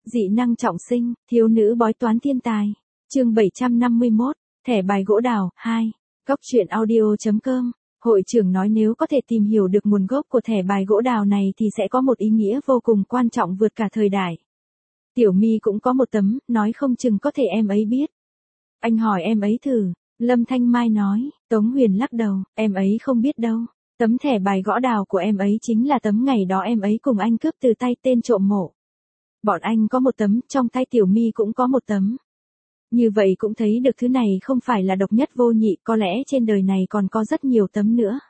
Dị năng trọng sinh, thiếu nữ bói toán thiên tài. Chương 751, thẻ bài gỗ đào 2. Góc truyện audio.com. Hội trưởng nói nếu có thể tìm hiểu được nguồn gốc của thẻ bài gỗ đào này thì sẽ có một ý nghĩa vô cùng quan trọng vượt cả thời đại. Tiểu My cũng có một tấm, nói không chừng có thể em ấy biết. Anh hỏi em ấy thử, Lâm Thanh Mai nói. Tống Huyền lắc đầu, em ấy không biết đâu. Tấm thẻ bài gõ đào của em ấy chính là tấm ngày đó em ấy cùng anh cướp từ tay tên trộm mộ. Bọn anh có một tấm, trong tay Tiểu My cũng có một tấm. Như vậy cũng thấy được thứ này không phải là độc nhất vô nhị, có lẽ trên đời này còn có rất nhiều tấm nữa.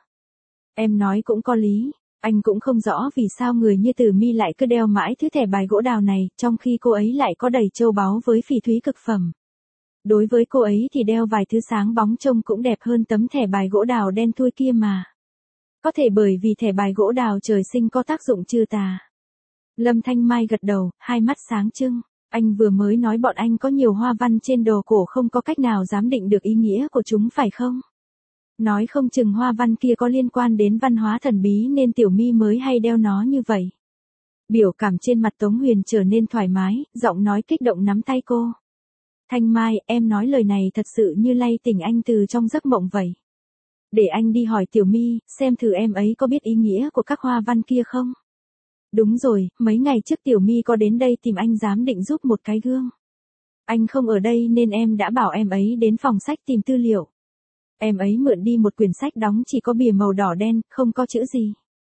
Em nói cũng có lý, anh cũng không rõ vì sao người như Tử My lại cứ đeo mãi thứ thẻ bài gỗ đào này, trong khi cô ấy lại có đầy châu báu với phỉ thúy cực phẩm. Đối với cô ấy thì đeo vài thứ sáng bóng trông cũng đẹp hơn tấm thẻ bài gỗ đào đen thui kia mà. Có thể bởi vì thẻ bài gỗ đào trời sinh có tác dụng trừ tà. Lâm Thanh Mai gật đầu, hai mắt sáng trưng. Anh vừa mới nói bọn anh có nhiều hoa văn trên đồ cổ không có cách nào giám định được ý nghĩa của chúng phải không? Nói không chừng hoa văn kia có liên quan đến văn hóa thần bí nên Tiểu My mới hay đeo nó như vậy. Biểu cảm trên mặt Tống Huyền trở nên thoải mái, giọng nói kích động nắm tay cô. Thanh Mai, em nói lời này thật sự như lay tỉnh anh từ trong giấc mộng vậy. Để anh đi hỏi Tiểu My, xem thử em ấy có biết ý nghĩa của các hoa văn kia không? Đúng rồi, mấy ngày trước Tiểu My có đến đây tìm anh giám định giúp một cái gương. Anh không ở đây nên em đã bảo em ấy đến phòng sách tìm tư liệu. Em ấy mượn đi một quyển sách đóng chỉ có bìa màu đỏ đen, không có chữ gì.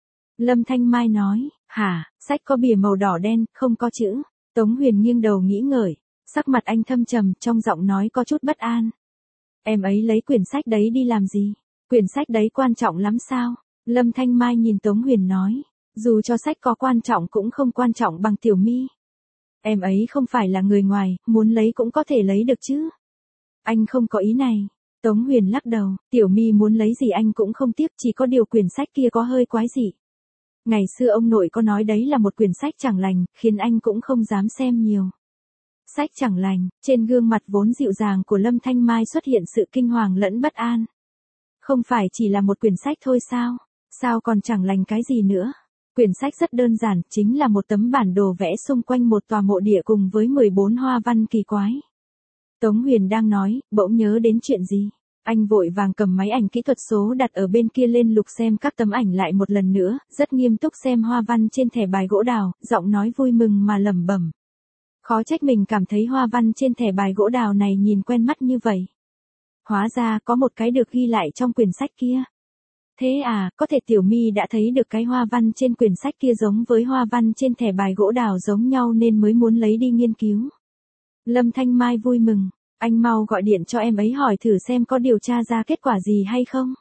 Lâm Thanh Mai nói, hả, sách có bìa màu đỏ đen, không có chữ. Tống Huyền nghiêng đầu nghĩ ngợi, sắc mặt anh thâm trầm, trong giọng nói có chút bất an. Em ấy lấy quyển sách đấy đi làm gì? Quyển sách đấy quan trọng lắm sao? Lâm Thanh Mai nhìn Tống Huyền nói. Dù cho sách có quan trọng cũng không quan trọng bằng Tiểu My. Em ấy không phải là người ngoài, muốn lấy cũng có thể lấy được chứ. Anh không có ý này. Tống Huyền lắc đầu, Tiểu My muốn lấy gì anh cũng không tiếc, chỉ có điều quyển sách kia có hơi quái dị. Ngày xưa ông nội có nói đấy là một quyển sách chẳng lành, khiến anh cũng không dám xem nhiều. Sách chẳng lành, trên gương mặt vốn dịu dàng của Lâm Thanh Mai xuất hiện sự kinh hoàng lẫn bất an. Không phải chỉ là một quyển sách thôi sao? Sao còn chẳng lành cái gì nữa? Quyển sách rất đơn giản, chính là một tấm bản đồ vẽ xung quanh một tòa mộ địa cùng với 14 hoa văn kỳ quái. Tống Huyền đang nói, bỗng nhớ đến chuyện gì. Anh vội vàng cầm máy ảnh kỹ thuật số đặt ở bên kia lên lục xem các tấm ảnh lại một lần nữa, rất nghiêm túc xem hoa văn trên thẻ bài gỗ đào, giọng nói vui mừng mà lẩm bẩm. Khó trách mình cảm thấy hoa văn trên thẻ bài gỗ đào này nhìn quen mắt như vậy. Hóa ra có một cái được ghi lại trong quyển sách kia. Thế à, có thể Tiểu My đã thấy được cái hoa văn trên quyển sách kia giống với hoa văn trên thẻ bài gỗ đào giống nhau nên mới muốn lấy đi nghiên cứu. Lâm Thanh Mai vui mừng, anh mau gọi điện cho em ấy hỏi thử xem có điều tra ra kết quả gì hay không.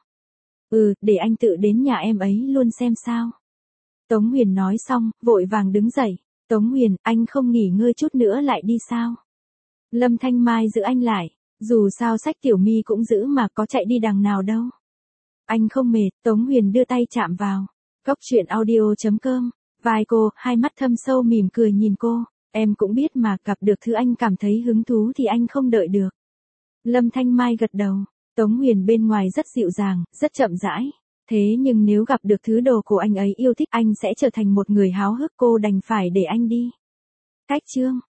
Để anh tự đến nhà em ấy luôn xem sao. Tống Huyền nói xong, vội vàng đứng dậy. Tống Huyền, anh không nghỉ ngơi chút nữa lại đi sao? Lâm Thanh Mai giữ anh lại, dù sao sách Tiểu My cũng giữ mà có chạy đi đằng nào đâu. Anh không mệt, Tống Huyền đưa tay chạm vào. Góc truyện audio.com. Vai cô, hai mắt thâm sâu mỉm cười nhìn cô. Em cũng biết mà, gặp được thứ anh cảm thấy hứng thú thì anh không đợi được. Lâm Thanh Mai gật đầu. Tống Huyền bên ngoài rất dịu dàng, rất chậm rãi. Thế nhưng nếu gặp được thứ đồ của anh ấy yêu thích anh sẽ trở thành một người háo hức, cô đành phải để anh đi. Cách chương.